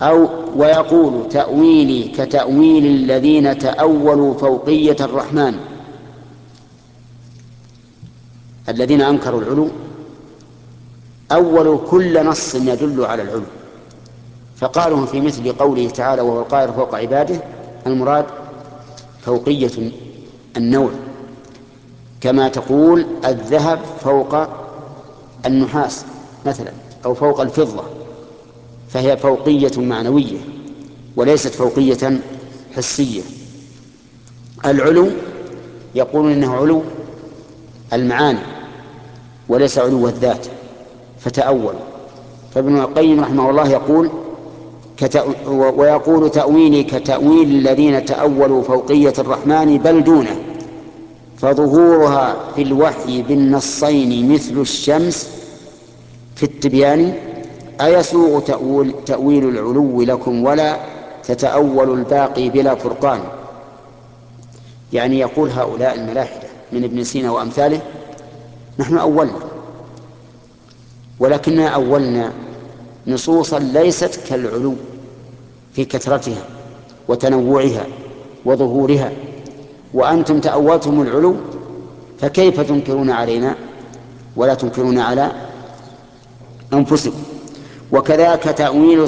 أو ويقول تأويلي كتأويل الذين تأولوا فوقية الرحمن، الذين أنكروا العلو أولوا كل نص يدل على العلو، فقالوا في مثل قوله تعالى وهو القاهر فوق عباده المراد فوقية النوع، كما تقول الذهب فوق النحاس مثلا أو فوق الفضة، فهي فوقية معنوية وليست فوقية حسية. العلو يقولون إنه علو المعاني وليس علو الذات، فتأول. فابن القيم رحمه الله يقول ويقول تأويلي كتأويل الذين تأولوا فوقية الرحمن بل دونه، فظهورها في الوحي بالنصين مثل الشمس في التبيان، أيسوغ تأويل العلو لكم ولا تتأول الباقي بلا فرقان. يعني يقول هؤلاء الملاحدة من ابن سينا وأمثاله نحن أولنا، ولكننا أولنا نصوصا ليست كالعلو في كثرتها وتنوعها وظهورها، وأنتم تأولتم العلو، فكيف تنكرون علينا ولا تنكرون على أنفسكم؟ وكذاك تأويل